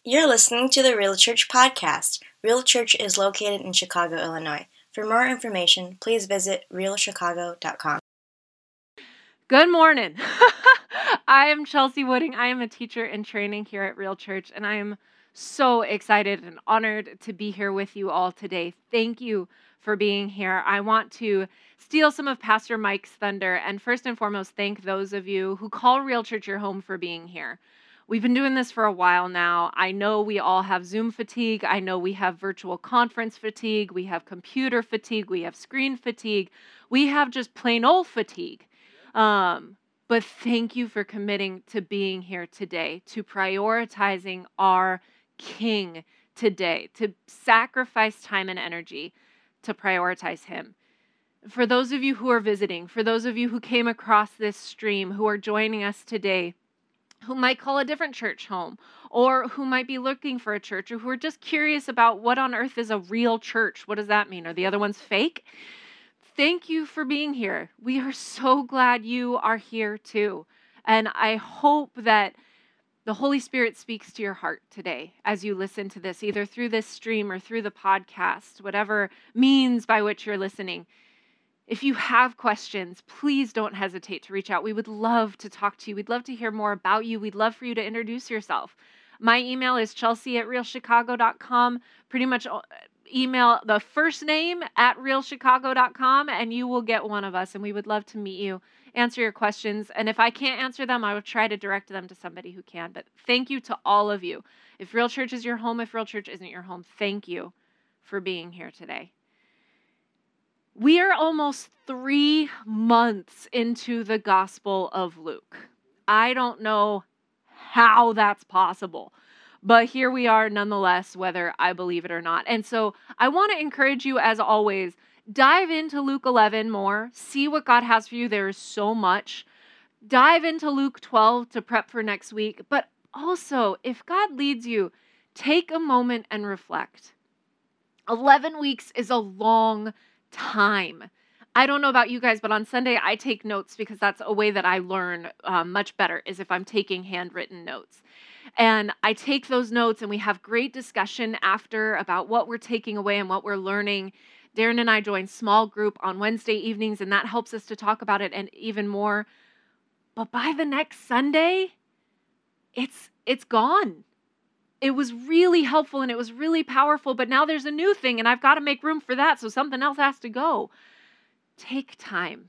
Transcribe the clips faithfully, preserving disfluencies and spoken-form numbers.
You're listening to the Real Church podcast. Real Church is located in Chicago, Illinois. For more information, please visit real chicago dot com. Good morning. I am Chelsea Wooding. I am a teacher in training here at Real Church, and I am so excited and honored to be here with you all today. Thank you for being here. I want to steal some of Pastor Mike's thunder, and first and foremost, thank those of you who call Real Church your home for being here. We've been doing this for a while now. I know we all have Zoom fatigue. I know we have virtual conference fatigue. We have computer fatigue. We have screen fatigue. We have just plain old fatigue. Um, but thank you for committing to being here today, to prioritizing our King today, to sacrifice time and energy to prioritize him. For those of you who are visiting, for those of you who came across this stream, who are joining us today, who might call a different church home, or who might be looking for a church, or who are just curious about what on earth is a real church. What does that mean? Are the other ones fake? Thank you for being here. We are so glad you are here too. And I hope that the Holy Spirit speaks to your heart today as you listen to this, either through this stream or through the podcast, whatever means by which you're listening. If you have questions, please don't hesitate to reach out. We would love to talk to you. We'd love to hear more about you. We'd love for you to introduce yourself. My email is chelsea at real chicago dot com. Pretty much email the first name at real chicago dot com and you will get one of us, and we would love to meet you, answer your questions. And if I can't answer them, I will try to direct them to somebody who can. But thank you to all of you. If Real Church is your home, if Real Church isn't your home, thank you for being here today. We are almost three months into the Gospel of Luke. I don't know how that's possible, but here we are nonetheless, whether I believe it or not. And so I want to encourage you, as always, dive into Luke eleven more, see what God has for you. There is so much. Dive into Luke twelve to prep for next week. But also, if God leads you, take a moment and reflect. eleven weeks is a long time. I don't know about you guys, but on Sunday I take notes because that's a way that I learn um, much better, is if I'm taking handwritten notes. And I take those notes and we have great discussion after about what we're taking away and what we're learning. Darren and I join small group on Wednesday evenings, and that helps us to talk about it and even more. But by the next Sunday, it's it's gone. It was really helpful and it was really powerful, but now there's a new thing and I've got to make room for that, so something else has to go. Take time.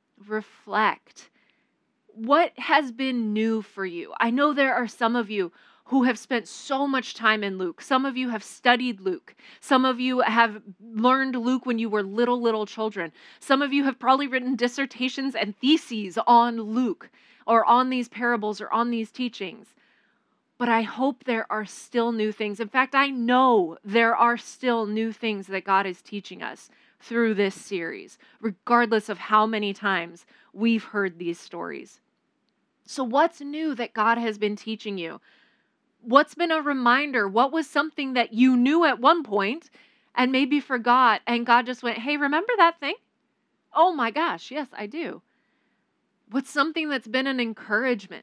Reflect. What has been new for you? I know there are some of you who have spent so much time in Luke. Some of you have studied Luke. Some of you have learned Luke when you were little, little children. Some of you have probably written dissertations and theses on Luke or on these parables or on these teachings. But I hope there are still new things. In fact, I know there are still new things that God is teaching us through this series, regardless of how many times we've heard these stories. So what's new that God has been teaching you? What's been a reminder? What was something that you knew at one point and maybe forgot, and God just went, hey, remember that thing? Oh my gosh, yes, I do. What's something that's been an encouragement?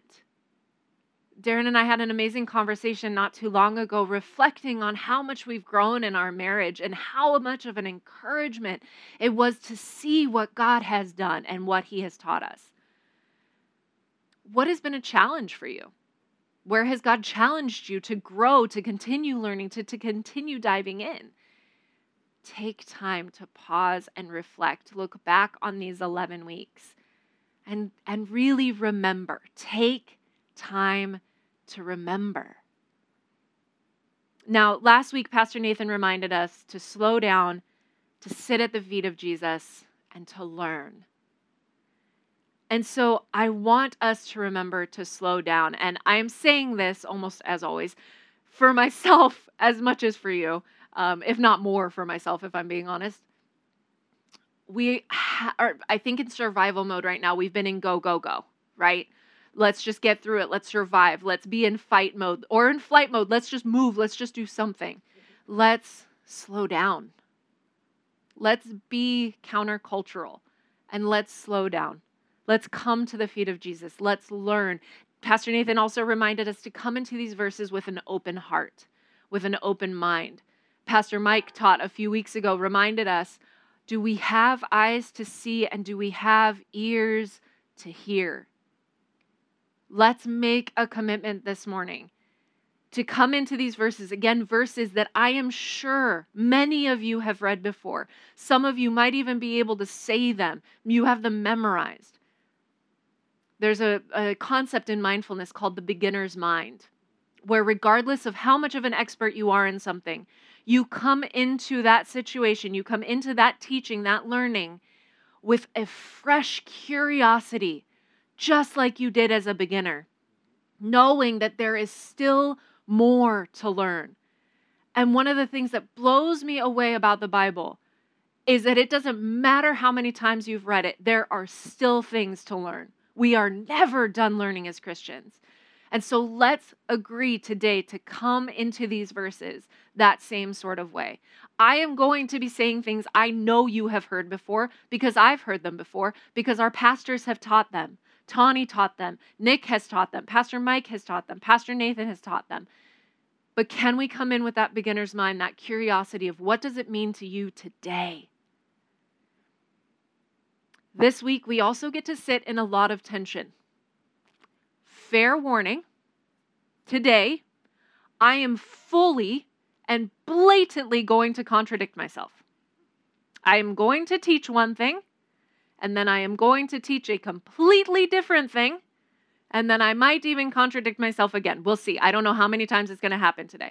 Darren and I had an amazing conversation not too long ago, reflecting on how much we've grown in our marriage and how much of an encouragement it was to see what God has done and what he has taught us. What has been a challenge for you? Where has God challenged you to grow, to continue learning, to, to continue diving in? Take time to pause and reflect. Look back on these eleven weeks and, and really remember. Take time to remember. Now, last week, Pastor Nathan reminded us to slow down, to sit at the feet of Jesus, and to learn. And so I want us to remember to slow down. And I am saying this almost as always for myself as much as for you, um, if not more for myself, if I'm being honest. We ha- are, I think in survival mode right now, we've been in go, go, go, right? Let's just get through it. Let's survive. Let's be in fight mode or in flight mode. Let's just move. Let's just do something. Let's slow down. Let's be countercultural and let's slow down. Let's come to the feet of Jesus. Let's learn. Pastor Nathan also reminded us to come into these verses with an open heart, with an open mind. Pastor Mike taught a few weeks ago, reminded us, do we have eyes to see and do we have ears to hear? Let's make a commitment this morning to come into these verses, again, verses that I am sure many of you have read before. Some of you might even be able to say them. You have them memorized. There's a, a concept in mindfulness called the beginner's mind, where regardless of how much of an expert you are in something, you come into that situation, you come into that teaching, that learning with a fresh curiosity, just like you did as a beginner, knowing that there is still more to learn. And one of the things that blows me away about the Bible is that it doesn't matter how many times you've read it, there are still things to learn. We are never done learning as Christians. And so let's agree today to come into these verses that same sort of way. I am going to be saying things I know you have heard before because I've heard them before, because our pastors have taught them. Tawny taught them. Nick has taught them. Pastor Mike has taught them. Pastor Nathan has taught them. But can we come in with that beginner's mind, that curiosity of what does it mean to you today? This week, we also get to sit in a lot of tension. Fair warning, today, I am fully and blatantly going to contradict myself. I am going to teach one thing, and then I am going to teach a completely different thing, and then I might even contradict myself again. We'll see. I don't know how many times it's going to happen today.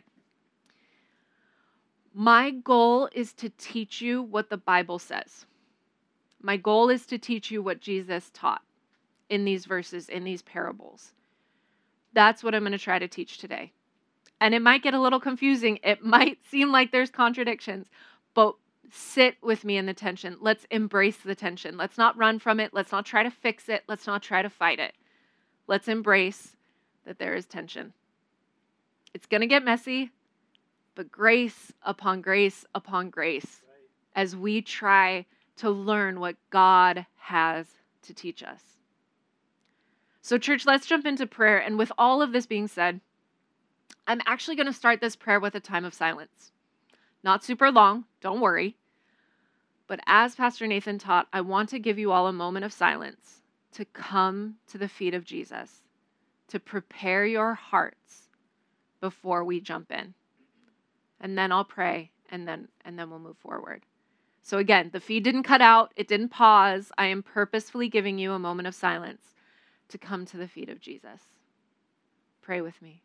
My goal is to teach you what the Bible says. My goal is to teach you what Jesus taught in these verses, in these parables. That's what I'm going to try to teach today. And it might get a little confusing. It might seem like there's contradictions, but sit with me in the tension. Let's embrace the tension. Let's not run from it. Let's not try to fix it. Let's not try to fight it. Let's embrace that there is tension. It's going to get messy, but grace upon grace upon grace as we try to learn what God has to teach us. So church, let's jump into prayer. And with all of this being said, I'm actually going to start this prayer with a time of silence. Not super long, don't worry. But as Pastor Nathan taught, I want to give you all a moment of silence to come to the feet of Jesus, to prepare your hearts before we jump in. And then I'll pray, and then and then we'll move forward. So again, the feed didn't cut out, it didn't pause. I am purposefully giving you a moment of silence to come to the feet of Jesus. Pray with me.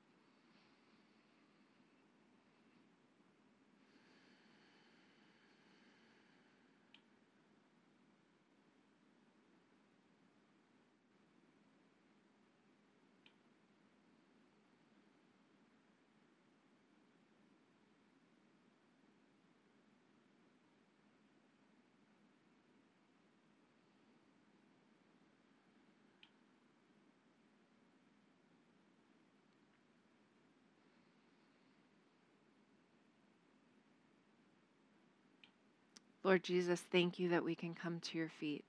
Lord Jesus, thank you that we can come to your feet.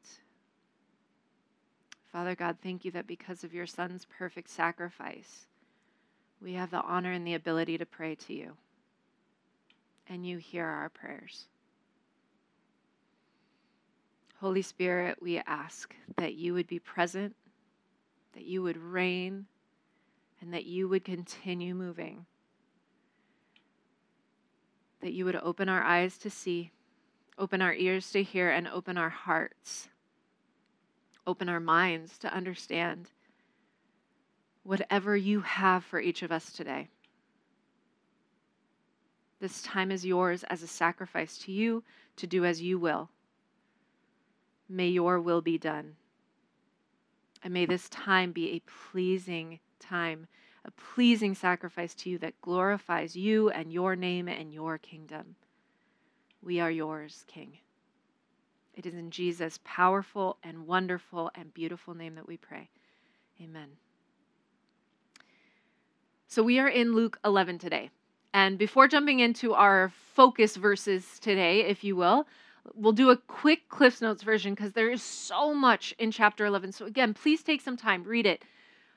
Father God, thank you that because of your Son's perfect sacrifice, we have the honor and the ability to pray to you. And you hear our prayers. Holy Spirit, we ask that you would be present, that you would reign, and that you would continue moving. That you would open our eyes to see, open our ears to hear, and open our hearts. Open our minds to understand whatever you have for each of us today. This time is yours as a sacrifice to you to do as you will. May your will be done. And may this time be a pleasing time, a pleasing sacrifice to you that glorifies you and your name and your kingdom. We are yours, King. It is in Jesus' powerful and wonderful and beautiful name that we pray. Amen. So we are in Luke eleven today. And before jumping into our focus verses today, if you will, we'll do a quick Cliff's Notes version because there is so much in chapter eleven. So again, please take some time, read it.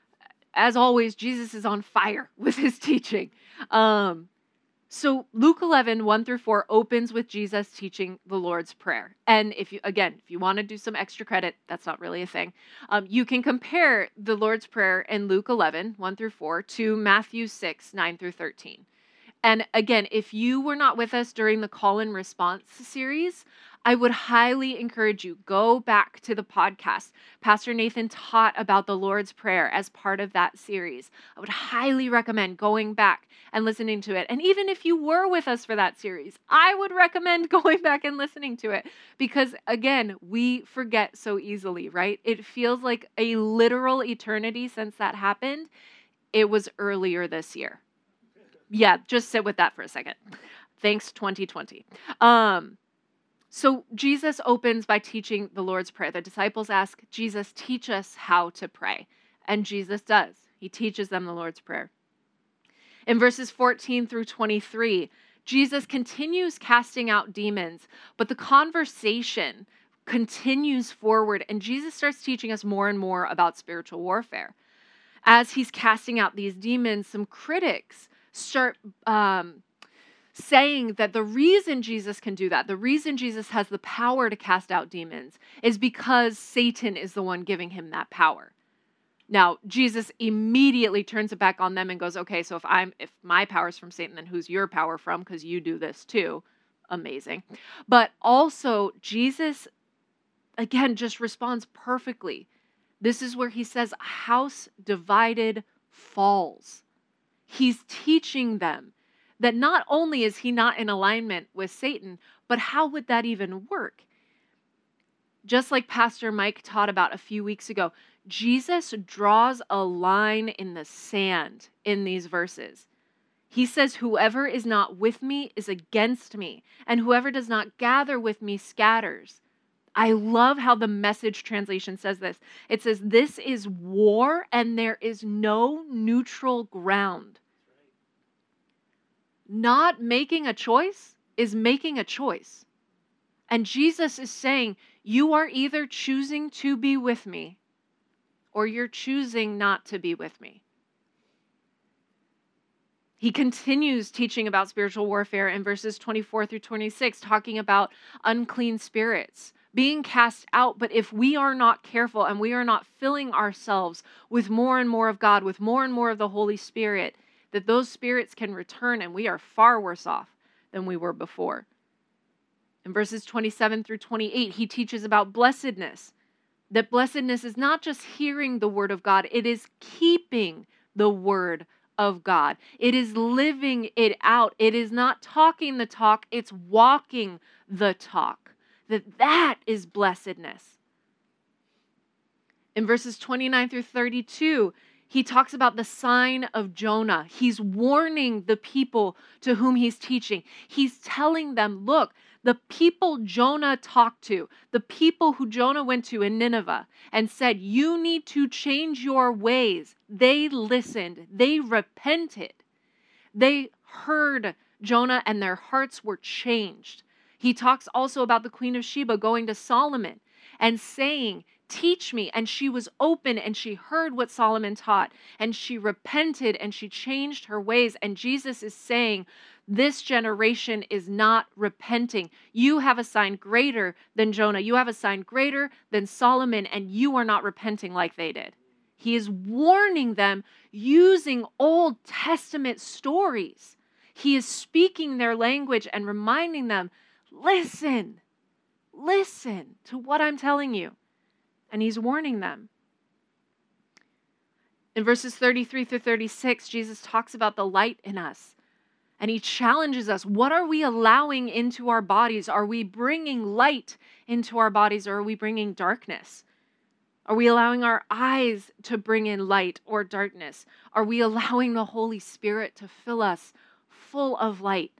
as always, Jesus is on fire with his teaching. Um, so Luke eleven, one through four opens with Jesus teaching the Lord's Prayer. And if you, again, if you want to do some extra credit, that's not really a thing. Um, you can compare the Lord's Prayer in Luke eleven, one through four to Matthew six, nine through thirteen. And again, if you were not with us during the call and response series, I would highly encourage you, go back to the podcast. Pastor Nathan taught about the Lord's Prayer as part of that series. I would highly recommend going back and listening to it. And even if you were with us for that series, I would recommend going back and listening to it because, again, we forget so easily, right? It feels like a literal eternity since that happened. It was earlier this year. Yeah, just sit with that for a second. Thanks, twenty twenty. Um, so Jesus opens by teaching the Lord's Prayer. The disciples ask, Jesus, teach us how to pray. And Jesus does. He teaches them the Lord's Prayer. In verses fourteen through twenty-three, Jesus continues casting out demons, but the conversation continues forward, and Jesus starts teaching us more and more about spiritual warfare. As he's casting out these demons, some critics start um, saying that the reason Jesus can do that, the reason Jesus has the power to cast out demons, is because Satan is the one giving him that power. Now, Jesus immediately turns it back on them and goes, okay, so if I'm if my power is from Satan, then who's your power from? Because you do this too. Amazing. But also, Jesus, again, just responds perfectly. This is where he says, a house divided falls. He's teaching them that not only is he not in alignment with Satan, but how would that even work? Just like Pastor Mike taught about a few weeks ago, Jesus draws a line in the sand in these verses. He says, whoever is not with me is against me, and whoever does not gather with me scatters. I love how the Message translation says this. It says, this is war and there is no neutral ground. Not making a choice is making a choice. And Jesus is saying, you are either choosing to be with me or you're choosing not to be with me. He continues teaching about spiritual warfare in verses twenty-four through twenty-six, talking about unclean spirits being cast out. But if we are not careful and we are not filling ourselves with more and more of God, with more and more of the Holy Spirit, that those spirits can return and we are far worse off than we were before. In verses twenty-seven through twenty-eight, he teaches about blessedness. That blessedness is not just hearing the word of God, it is keeping the word of God. It is living it out. It is not talking the talk, it's walking the talk. That that is blessedness. In verses twenty-nine through thirty-two, he talks about the sign of Jonah. He's warning the people to whom he's teaching. He's telling them, look, the people Jonah talked to, the people who Jonah went to in Nineveh and said, you need to change your ways. They listened. They repented. They heard Jonah and their hearts were changed. He talks also about the Queen of Sheba going to Solomon and saying, teach me. And she was open and she heard what Solomon taught and she repented and she changed her ways. And Jesus is saying, this generation is not repenting. You have a sign greater than Jonah. You have a sign greater than Solomon, and you are not repenting like they did. He is warning them using Old Testament stories. He is speaking their language and reminding them, listen, listen to what I'm telling you. And he's warning them. In verses thirty-three through thirty-six, Jesus talks about the light in us. And he challenges us. What are we allowing into our bodies? Are we bringing light into our bodies or are we bringing darkness? Are we allowing our eyes to bring in light or darkness? Are we allowing the Holy Spirit to fill us full of light?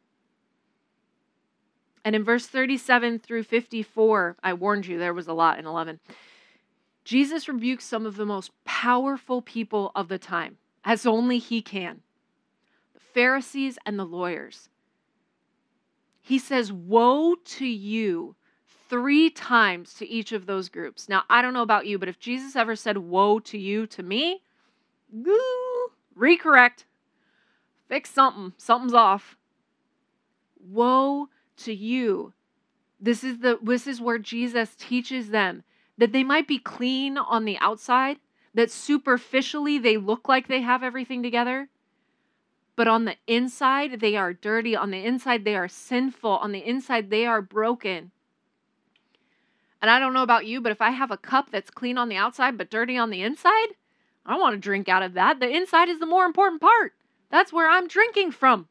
And in verse thirty-seven through fifty-four, I warned you there was a lot in eleven. Jesus rebukes some of the most powerful people of the time, as only he can. Pharisees and the lawyers. He says, woe to you three times to each of those groups. Now, I don't know about you, but if Jesus ever said woe to you to me, Goo, recorrect, fix something, something's off. Woe to you. This is the this is where Jesus teaches them that they might be clean on the outside, that superficially they look like they have everything together, but on the inside they are dirty, on the inside they are sinful, on the inside they are broken. And I don't know about you, but if I have a cup that's clean on the outside but dirty on the inside, I don't want to drink out of that. The inside is the more important part. That's where I'm drinking from.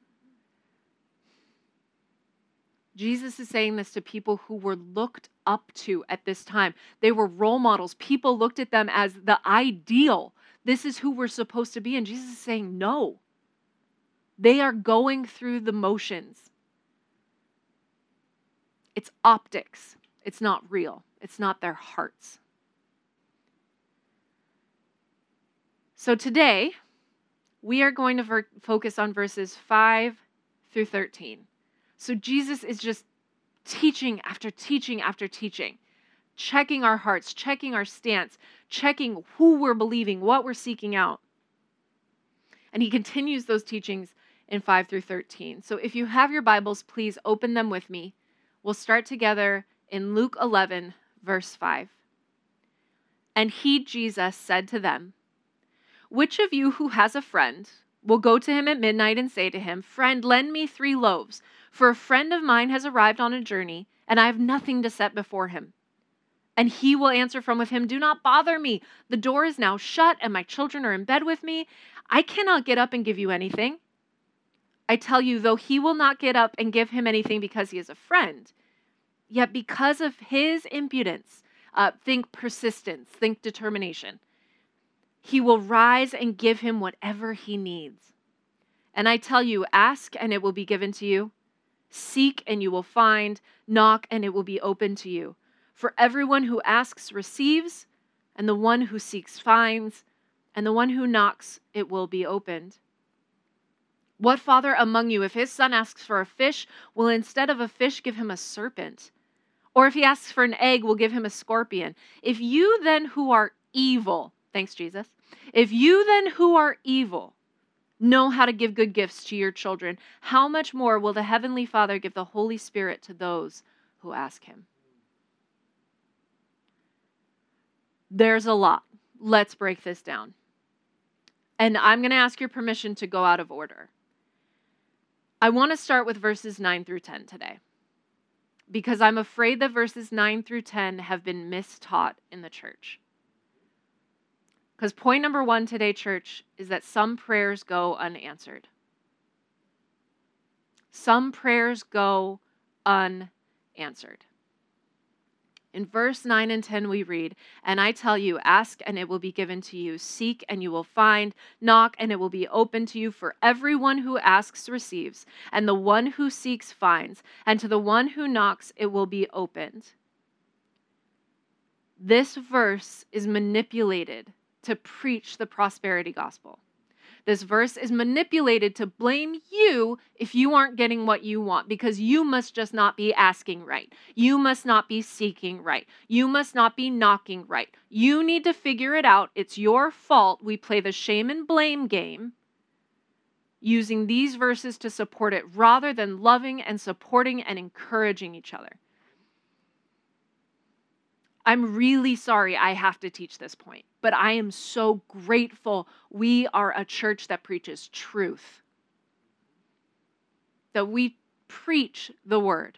Jesus is saying this to people who were looked up to at this time. They were role models. People looked at them as the ideal. This is who we're supposed to be. And Jesus is saying, no. They are going through the motions. It's optics. It's not real. It's not their hearts. So today, we are going to ver- focus on verses five through thirteen. So Jesus is just teaching after teaching after teaching, checking our hearts, checking our stance, checking who we're believing, what we're seeking out. And he continues those teachings in five through thirteen. So if you have your Bibles, please open them with me. We'll start together in Luke eleven, verse five. And he, Jesus, said to them, "Which of you who has a friend will go to him at midnight and say to him, 'Friend, lend me three loaves, for a friend of mine has arrived on a journey, and I have nothing to set before him?' And he will answer from with him, 'Do not bother me. The door is now shut, and my children are in bed with me. I cannot get up and give you anything.' I tell you, though he will not get up and give him anything because he is a friend, yet because of his impudence, uh, think persistence, think determination, he will rise and give him whatever he needs. And I tell you, ask and it will be given to you. Seek and you will find. Knock and it will be open to you. For everyone who asks receives, and the one who seeks finds, and the one who knocks it will be opened. What father among you, if his son asks for a fish, will instead of a fish give him a serpent? Or if he asks for an egg, will give him a scorpion? If you then who are evil," thanks Jesus, "if you then who are evil know how to give good gifts to your children, how much more will the Heavenly Father give the Holy Spirit to those who ask him?" There's a lot. Let's break this down. And I'm going to ask your permission to go out of order. I want to start with verses nine through ten today, because I'm afraid that verses nine through ten have been mistaught in the church. Because point number one today, church, is that some prayers go unanswered. Some prayers go unanswered. In verse nine and ten we read, "And I tell you, ask and it will be given to you. Seek and you will find. Knock and it will be open to you. For everyone who asks receives, and the one who seeks finds, and to the one who knocks it will be opened." This verse is manipulated to preach the prosperity gospel. This verse is manipulated to blame you if you aren't getting what you want, because you must just not be asking right. You must not be seeking right. You must not be knocking right. You need to figure it out. It's your fault. We play the shame and blame game using these verses to support it rather than loving and supporting and encouraging each other. I'm really sorry I have to teach this point, but I am so grateful we are a church that preaches truth, that we preach the word.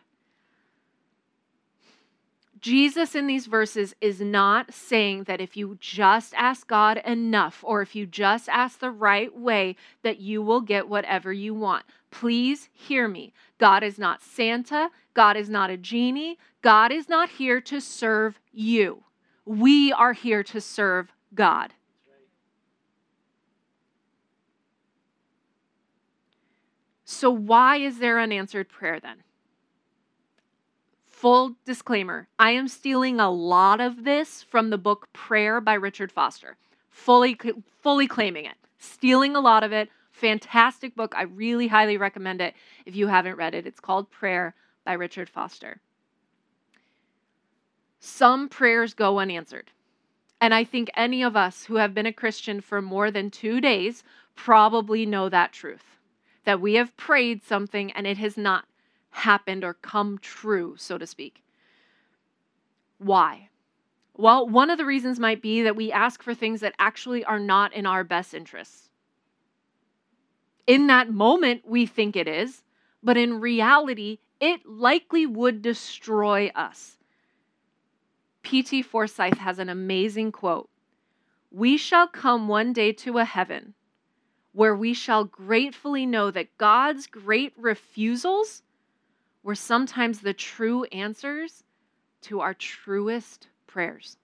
Jesus in these verses is not saying that if you just ask God enough, or if you just ask the right way, that you will get whatever you want. Please hear me. God is not Santa. God is not a genie. God is not here to serve you. We are here to serve God. So why is there unanswered prayer then? Full disclaimer, I am stealing a lot of this from the book Prayer by Richard Foster. Fully, fully claiming it. Stealing a lot of it. Fantastic book. I really highly recommend it if you haven't read it. It's called Prayer by Richard Foster. Some prayers go unanswered. And I think any of us who have been a Christian for more than two days probably know that truth, that we have prayed something and it has not happened or come true, so to speak. Why? Well, one of the reasons might be that we ask for things that actually are not in our best interests. In that moment, we think it is, but in reality, it likely would destroy us. P T Forsyth has an amazing quote. "We shall come one day to a heaven where we shall gratefully know that God's great refusals were sometimes the true answers to our truest prayers."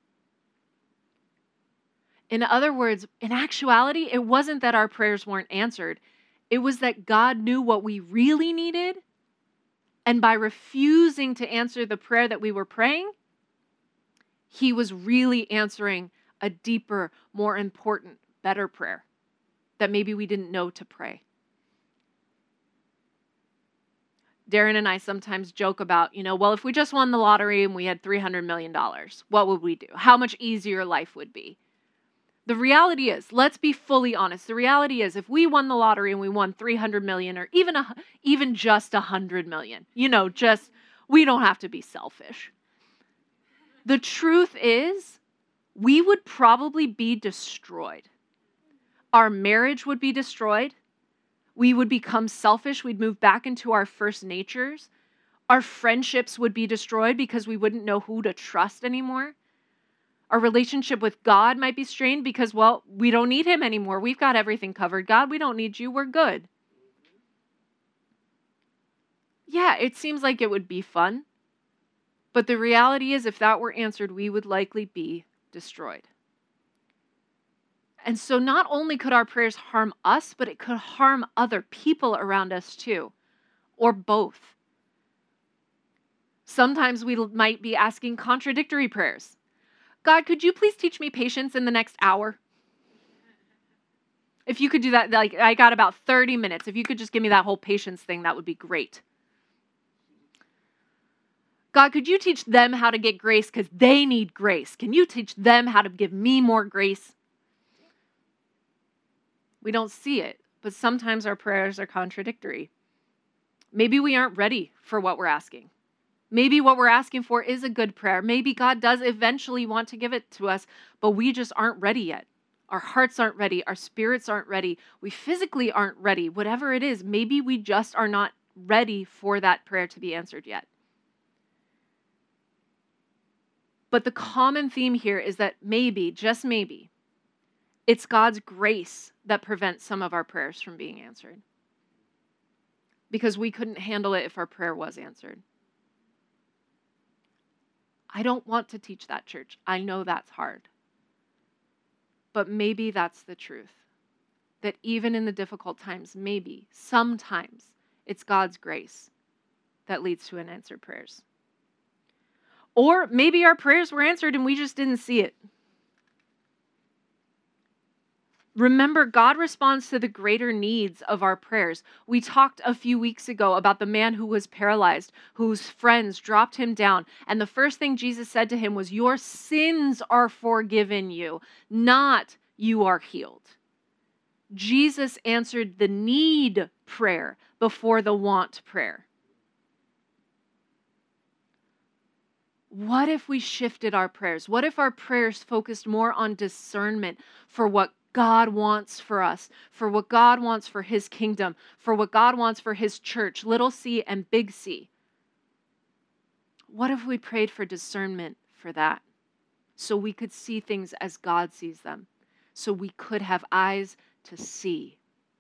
In other words, in actuality, it wasn't that our prayers weren't answered. It was that God knew what we really needed, and by refusing to answer the prayer that we were praying, He was really answering a deeper, more important, better prayer that maybe we didn't know to pray. Darren and I sometimes joke about, you know, well, if we just won the lottery and we had three hundred million dollars, what would we do? How much easier life would be? The reality is, let's be fully honest. The reality is, if we won the lottery and we won three hundred million or even a, even just one hundred million, you know, just, we don't have to be selfish. The truth is, we would probably be destroyed. Our marriage would be destroyed. We would become selfish. We'd move back into our first natures. Our friendships would be destroyed because we wouldn't know who to trust anymore. Our relationship with God might be strained because, well, we don't need Him anymore. We've got everything covered. God, we don't need you. We're good. Yeah, it seems like it would be fun. But the reality is, if that were answered, we would likely be destroyed. And so not only could our prayers harm us, but it could harm other people around us too, or both. Sometimes we might be asking contradictory prayers. God, could you please teach me patience in the next hour? If you could do that, like I got about thirty minutes. If you could just give me that whole patience thing, that would be great. God, could you teach them how to get grace because they need grace? Can you teach them how to give me more grace? We don't see it, but sometimes our prayers are contradictory. Maybe we aren't ready for what we're asking. Maybe what we're asking for is a good prayer. Maybe God does eventually want to give it to us, but we just aren't ready yet. Our hearts aren't ready. Our spirits aren't ready. We physically aren't ready. Whatever it is, maybe we just are not ready for that prayer to be answered yet. But the common theme here is that maybe, just maybe, it's God's grace that prevents some of our prayers from being answered. Because we couldn't handle it if our prayer was answered. I don't want to teach that, church. I know that's hard. But maybe that's the truth. That even in the difficult times, maybe, sometimes, it's God's grace that leads to unanswered prayers. Or maybe our prayers were answered and we just didn't see it. Remember, God responds to the greater needs of our prayers. We talked a few weeks ago about the man who was paralyzed, whose friends dropped him down. And the first thing Jesus said to him was, your sins are forgiven you, not you are healed. Jesus answered the need prayer before the want prayer. What if we shifted our prayers? What if our prayers focused more on discernment for what God wants for us, for what God wants for His kingdom, for what God wants for His church, little c and big C? What if we prayed for discernment for that, so we could see things as God sees them, so we could have eyes to see?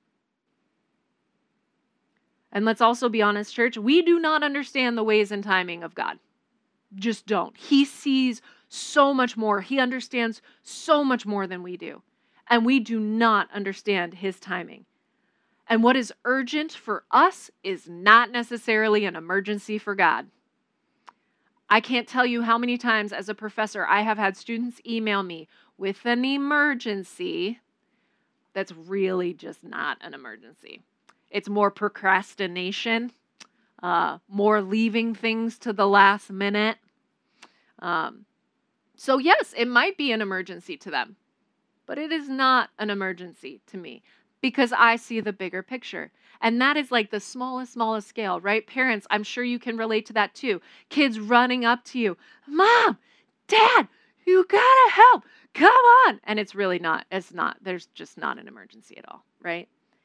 And let's also be honest, church, we do not understand the ways and timing of God. Just don't. He sees so much more. He understands so much more than we do. And we do not understand His timing. And what is urgent for us is not necessarily an emergency for God. I can't tell you how many times as a professor I have had students email me with an emergency that's really just not an emergency. It's more procrastination, uh, more leaving things to the last minute. Um, So yes, it might be an emergency to them, but it is not an emergency to me because I see the bigger picture. And that is like the smallest, smallest scale, right? Parents, I'm sure you can relate to that too. Kids running up to you, Mom, Dad, you gotta help, come on. And it's really not, it's not, there's just not an emergency at all, right?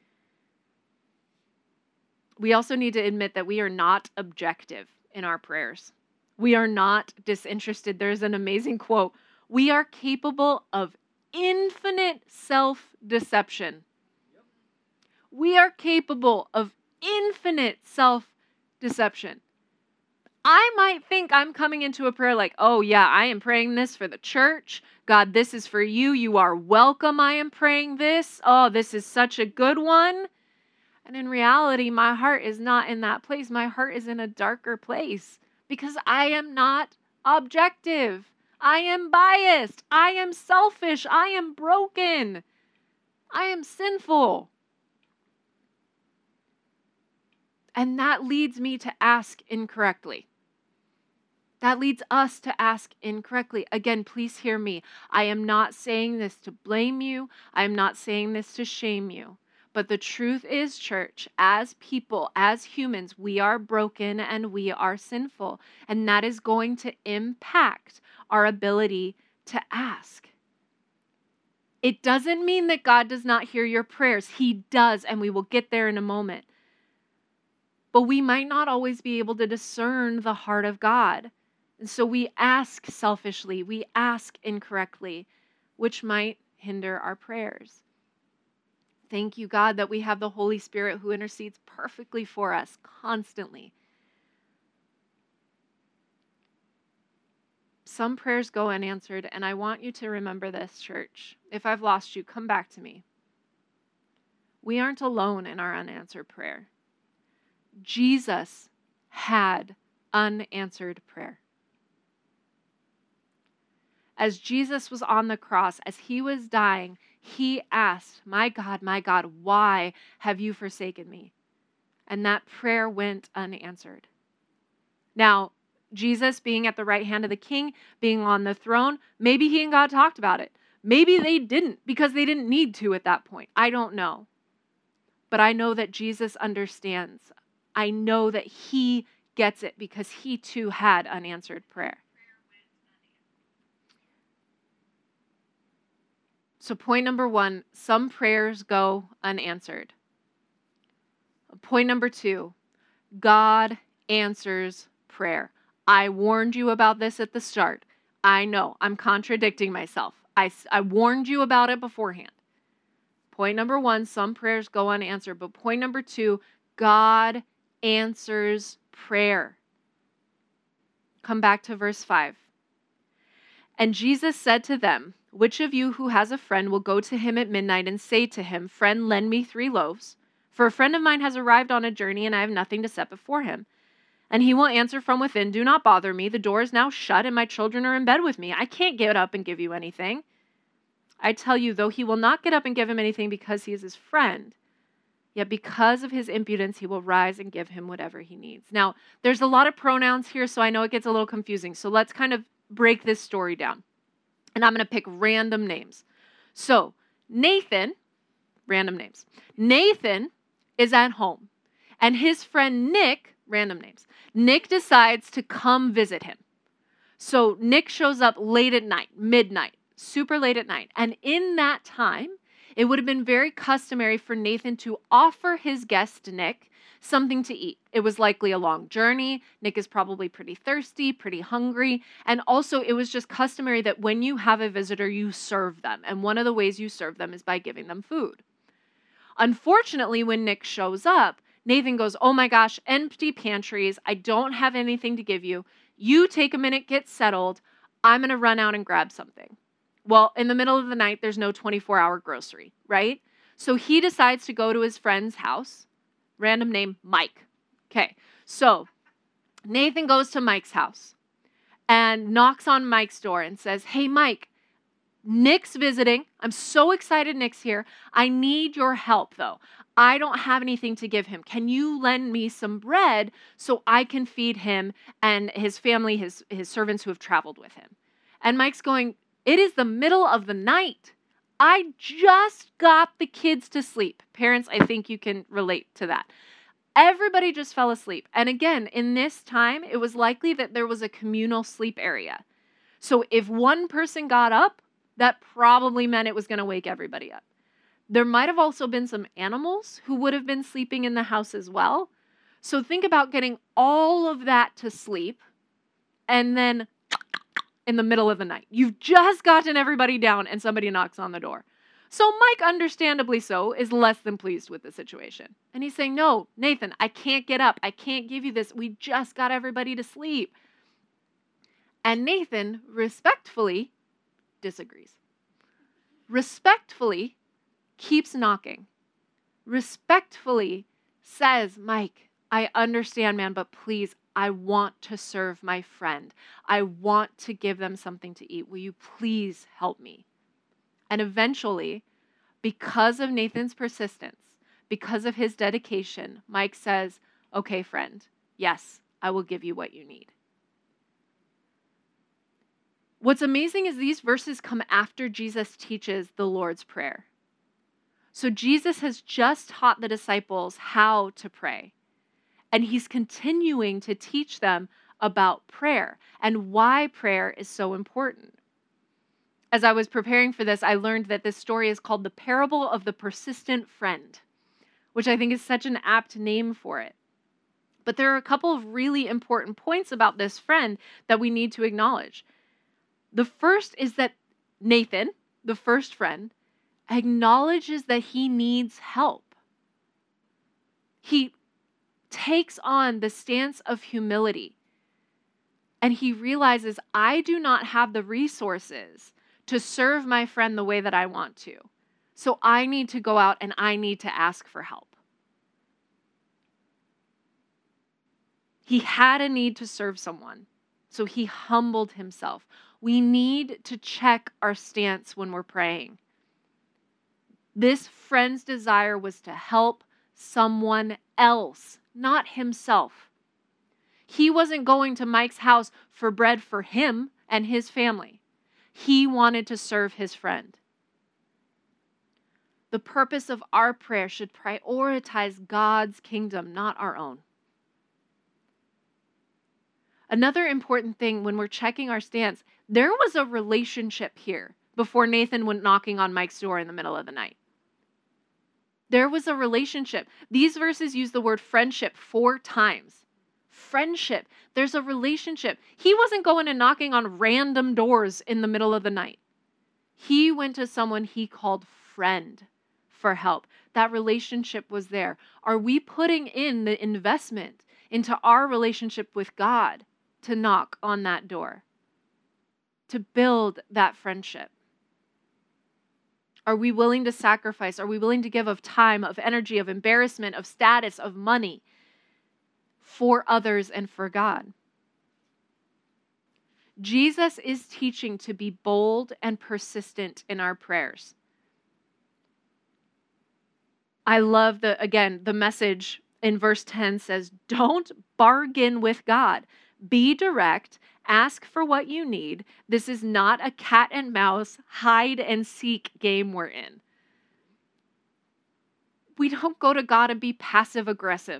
We also need to admit that we are not objective in our prayers. We are not disinterested. There's an amazing quote. We are capable of infinite self-deception. We are capable of infinite self-deception. I might think I'm coming into a prayer like, oh yeah, I am praying this for the church. God, this is for you. You are welcome. I am praying this. Oh, this is such a good one. And in reality, my heart is not in that place. My heart is in a darker place because I am not objective. I am biased. I am selfish. I am broken. I am sinful. And that leads me to ask incorrectly. That leads us to ask incorrectly. Again, please hear me. I am not saying this to blame you. I am not saying this to shame you. But the truth is, church, as people, as humans, we are broken and we are sinful. And that is going to impact our ability to ask. It doesn't mean that God does not hear your prayers. He does, and we will get there in a moment. But we might not always be able to discern the heart of God. And so we ask selfishly, we ask incorrectly, which might hinder our prayers. Thank you, God, that we have the Holy Spirit who intercedes perfectly for us constantly. Some prayers go unanswered, and I want you to remember this, church. If I've lost you, come back to me. We aren't alone in our unanswered prayer. Jesus had unanswered prayer. As Jesus was on the cross, as he was dying, he asked, my God, my God, why have you forsaken me? And that prayer went unanswered. Now, Jesus being at the right hand of the king, being on the throne, maybe he and God talked about it. Maybe they didn't because they didn't need to at that point. I don't know. But I know that Jesus understands. I know that he gets it because he too had unanswered prayer. So point number one, some prayers go unanswered. Point number two, God answers prayer. I warned you about this at the start. I know, I'm contradicting myself. I, I warned you about it beforehand. Point number one, some prayers go unanswered. But point number two, God answers prayer. Come back to verse five. And Jesus said to them, which of you who has a friend will go to him at midnight and say to him, friend, lend me three loaves? For a friend of mine has arrived on a journey and I have nothing to set before him. And he will answer from within, do not bother me. The door is now shut and my children are in bed with me. I can't get up and give you anything. I tell you, though he will not get up and give him anything because he is his friend, yet because of his impudence, he will rise and give him whatever he needs. Now, there's a lot of pronouns here, so I know it gets a little confusing. So let's kind of break this story down. And I'm going to pick random names. So Nathan, random names. Nathan is at home. And his friend Nick, random names. Nick decides to come visit him. So Nick shows up late at night, midnight, super late at night. And in that time, it would have been very customary for Nathan to offer his guest, Nick, something to eat. It was likely a long journey. Nick is probably pretty thirsty, pretty hungry. And also it was just customary that when you have a visitor, you serve them. And one of the ways you serve them is by giving them food. Unfortunately, when Nick shows up, Nathan goes, oh my gosh, empty pantries. I don't have anything to give you. You take a minute, get settled. I'm going to run out and grab something. Well, in the middle of the night, there's no twenty-four hour grocery, right? So he decides to go to his friend's house. Random name, Mike. Okay, so Nathan goes to Mike's house and knocks on Mike's door and says, hey, Mike, Nick's visiting. I'm so excited Nick's here. I need your help, though. I don't have anything to give him. Can you lend me some bread so I can feed him and his family, his, his servants who have traveled with him? And Mike's going, it is the middle of the night. I just got the kids to sleep. Parents, I think you can relate to that. Everybody just fell asleep. And again, in this time, it was likely that there was a communal sleep area. So if one person got up, that probably meant it was going to wake everybody up. There might have also been some animals who would have been sleeping in the house as well. So think about getting all of that to sleep and then in the middle of the night. You've just gotten everybody down and somebody knocks on the door. So Mike, understandably so, is less than pleased with the situation. And he's saying, no, Nathan, I can't get up. I can't give you this. We just got everybody to sleep. And Nathan respectfully disagrees. Respectfully keeps knocking. Respectfully says, Mike, I understand, man, but please, I want to serve my friend. I want to give them something to eat. Will you please help me? And eventually, because of Nathan's persistence, because of his dedication, Mike says, okay, friend, yes, I will give you what you need. What's amazing is these verses come after Jesus teaches the Lord's Prayer. So Jesus has just taught the disciples how to pray. And he's continuing to teach them about prayer and why prayer is so important. As I was preparing for this, I learned that this story is called the Parable of the Persistent Friend, which I think is such an apt name for it. But there are a couple of really important points about this friend that we need to acknowledge. The first is that Nathan, the first friend, acknowledges that he needs help. He takes on the stance of humility, and he realizes, I do not have the resources to serve my friend the way that I want to. So I need to go out and I need to ask for help. He had a need to serve someone, so he humbled himself. We need to check our stance when we're praying. This friend's desire was to help someone else, not himself. He wasn't going to Mike's house for bread for him and his family. He wanted to serve his friend. The purpose of our prayer should prioritize God's kingdom, not our own. Another important thing when we're checking our stance, there was a relationship here before Nathan went knocking on Mike's door in the middle of the night. There was a relationship. These verses use the word friendship four times. Friendship. There's a relationship. He wasn't going and knocking on random doors in the middle of the night. He went to someone he called friend for help. That relationship was there. Are we putting in the investment into our relationship with God to knock on that door, to build that friendship? Are we willing to sacrifice? Are we willing to give of time, of energy, of embarrassment, of status, of money for others and for God? Jesus is teaching to be bold and persistent in our prayers. I love the, again, the message in verse ten says, don't bargain with God. Be direct. Ask for what you need. This is not a cat and mouse hide and seek game we're in. We don't go to God and be passive aggressive.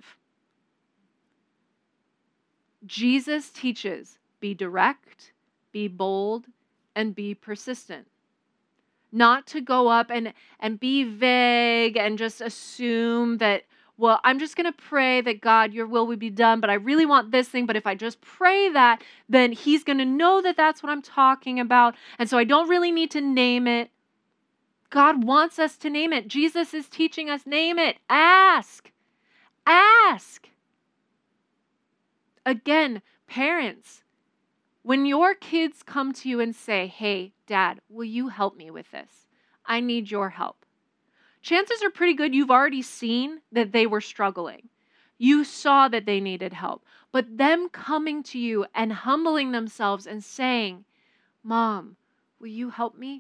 Jesus teaches, be direct, be bold, and be persistent. Not to go up and, and be vague and just assume that, well, I'm just going to pray that God, your will would be done, but I really want this thing. But if I just pray that, then he's going to know that that's what I'm talking about. And so I don't really need to name it. God wants us to name it. Jesus is teaching us, name it. Ask. Ask. Again, parents, when your kids come to you and say, hey, Dad, will you help me with this? I need your help. Chances are pretty good you've already seen that they were struggling. You saw that they needed help. But them coming to you and humbling themselves and saying, Mom, will you help me?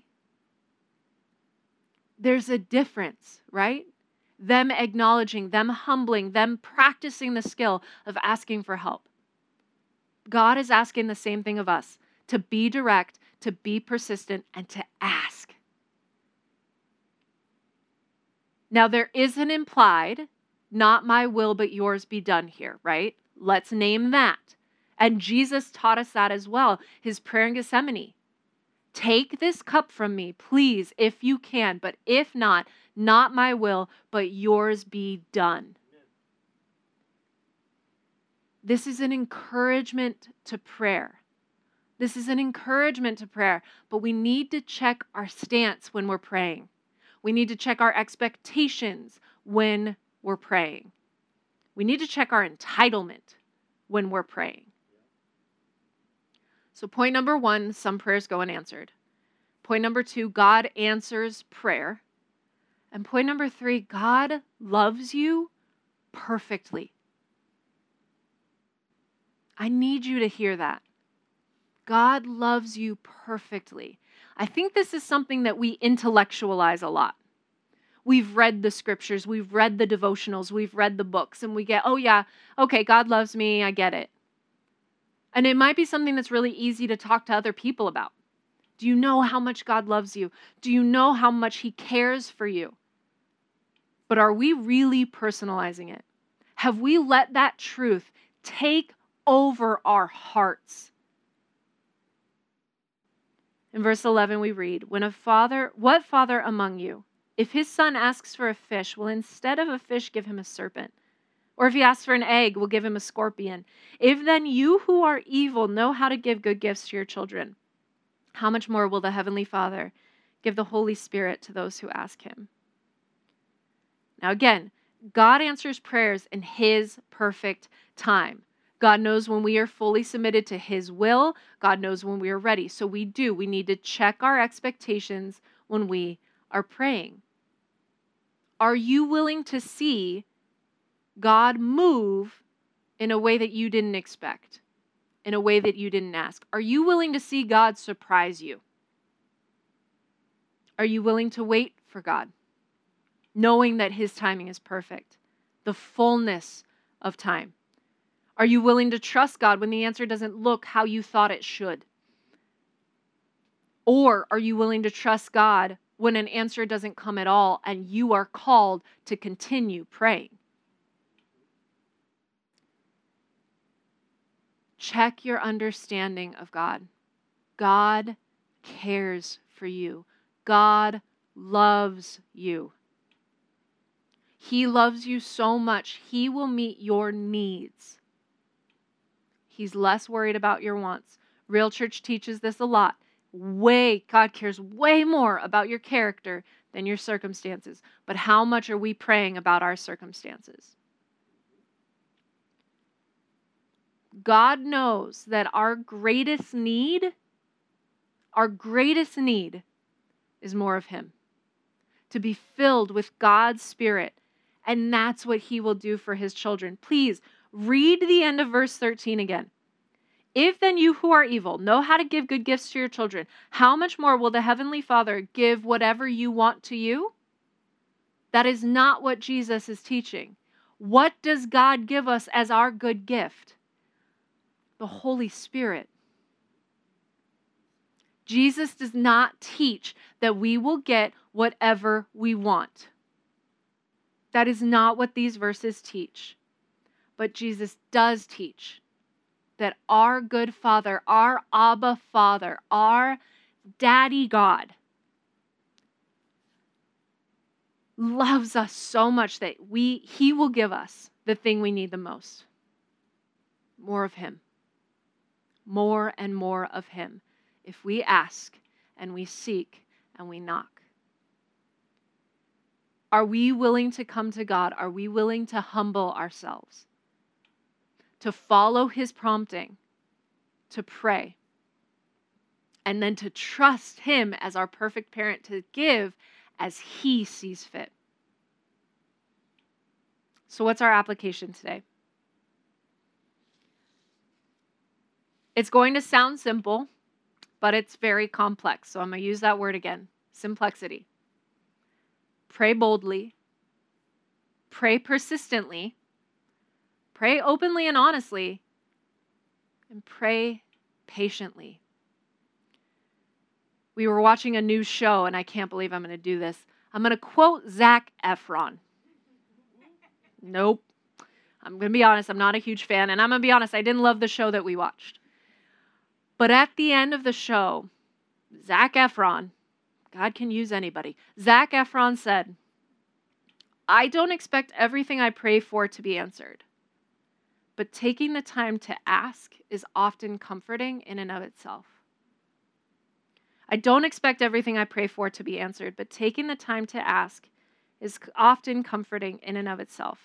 There's a difference, right? Them acknowledging, them humbling, them practicing the skill of asking for help. God is asking the same thing of us, to be direct, to be persistent, and to ask. Now, there is an implied, not my will, but yours be done here, right? Let's name that. And Jesus taught us that as well. His prayer in Gethsemane. Take this cup from me, please, if you can, but if not, not my will, but yours be done. This is an encouragement to prayer. This is an encouragement to prayer, but we need to check our stance when we're praying. We need to check our expectations when we're praying. We need to check our entitlement when we're praying. So point number one, some prayers go unanswered. Point number two, God answers prayer. And point number three, God loves you perfectly. I need you to hear that. God loves you perfectly. I think this is something that we intellectualize a lot. We've read the scriptures, we've read the devotionals, we've read the books, and we get, oh yeah, okay, God loves me, I get it. And it might be something that's really easy to talk to other people about. Do you know how much God loves you? Do you know how much He cares for you? But are we really personalizing it? Have we let that truth take over our hearts? In verse eleven we read, when a father, what father among you, if his son asks for a fish, will instead of a fish give him a serpent? Or if he asks for an egg, will give him a scorpion? If then you who are evil know how to give good gifts to your children, how much more will the Heavenly Father give the Holy Spirit to those who ask Him? Now again, God answers prayers in His perfect time. God knows when we are fully submitted to His will. God knows when we are ready. So we do. We need to check our expectations when we are praying. Are you willing to see God move in a way that you didn't expect? In a way that you didn't ask? Are you willing to see God surprise you? Are you willing to wait for God, knowing that His timing is perfect, the fullness of time? Are you willing to trust God when the answer doesn't look how you thought it should? Or are you willing to trust God when an answer doesn't come at all and you are called to continue praying? Check your understanding of God. God cares for you. God loves you. He loves you so much, He will meet your needs. He's less worried about your wants. Real Church teaches this a lot. Way, God cares way more about your character than your circumstances. But how much are we praying about our circumstances? God knows that our greatest need, our greatest need is more of Him. To be filled with God's Spirit. And that's what He will do for His children. Please read the end of verse thirteen again. If then you who are evil know how to give good gifts to your children, how much more will the Heavenly Father give whatever you want to you? That is not what Jesus is teaching. What does God give us as our good gift? The Holy Spirit. Jesus does not teach that we will get whatever we want. That is not what these verses teach. But Jesus does teach that our good Father, our Abba Father, our Daddy God loves us so much that we He will give us the thing we need the most. More of Him. More and more of Him. If we ask and we seek and we knock. Are we willing to come to God? Are we willing to humble ourselves? To follow His prompting, to pray, and then to trust Him as our perfect parent to give as He sees fit. So what's our application today? It's going to sound simple, but it's very complex. So I'm going to use that word again, simplexity. Pray boldly. Pray persistently. Pray openly and honestly. And pray patiently. We were watching a new show, and I can't believe I'm going to do this. I'm going to quote Zac Efron. Nope. I'm going to be honest, I'm not a huge fan, and I'm going to be honest, I didn't love the show that we watched. But at the end of the show, Zac Efron, God can use anybody, Zac Efron said, I don't expect everything I pray for to be answered, but taking the time to ask is often comforting in and of itself. I don't expect everything I pray for to be answered, but taking the time to ask is often comforting in and of itself.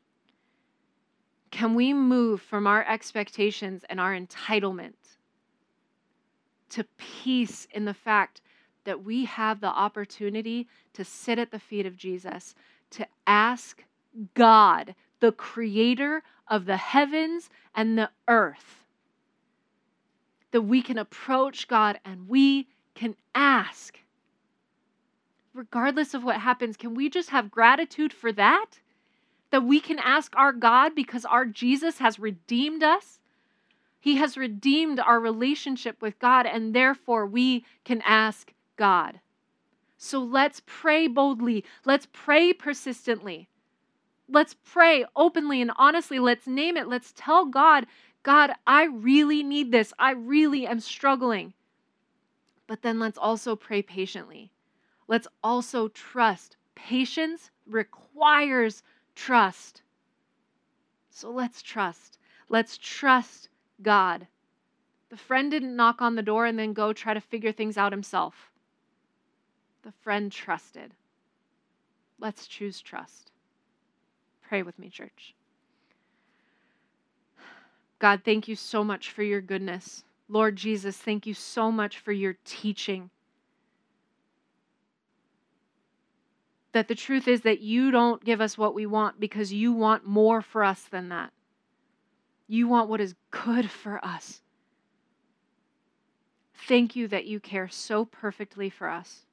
Can we move from our expectations and our entitlement to peace in the fact that we have the opportunity to sit at the feet of Jesus, to ask God, the creator of the heavens and the earth, that we can approach God and we can ask. Regardless of what happens, can we just have gratitude for that? That we can ask our God because our Jesus has redeemed us. He has redeemed our relationship with God, and therefore we can ask God. So let's pray boldly. Let's pray persistently. Let's pray openly and honestly. Let's name it. Let's tell God, God, I really need this. I really am struggling. But then let's also pray patiently. Let's also trust. Patience requires trust. So let's trust. Let's trust God. The friend didn't knock on the door and then go try to figure things out himself. The friend trusted. Let's choose trust. Pray with me, church. God, thank you so much for your goodness. Lord Jesus, thank you so much for your teaching. That the truth is that you don't give us what we want because you want more for us than that. You want what is good for us. Thank you that you care so perfectly for us.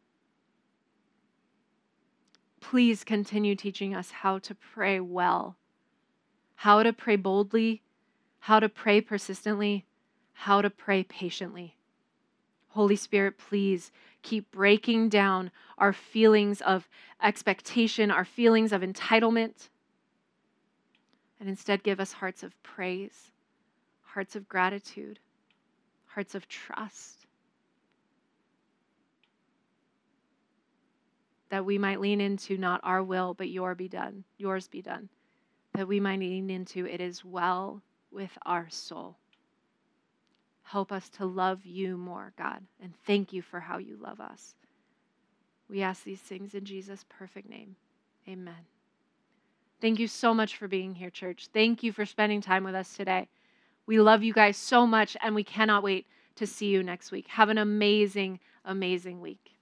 Please continue teaching us how to pray well, how to pray boldly, how to pray persistently, how to pray patiently. Holy Spirit, please keep breaking down our feelings of expectation, our feelings of entitlement, and instead give us hearts of praise, hearts of gratitude, hearts of trust, that we might lean into not our will, but your be done, yours be done, that we might lean into it is well with our soul. Help us to love you more, God, and thank you for how you love us. We ask these things in Jesus' perfect name. Amen. Thank you so much for being here, church. Thank you for spending time with us today. We love you guys so much, and we cannot wait to see you next week. Have an amazing, amazing week.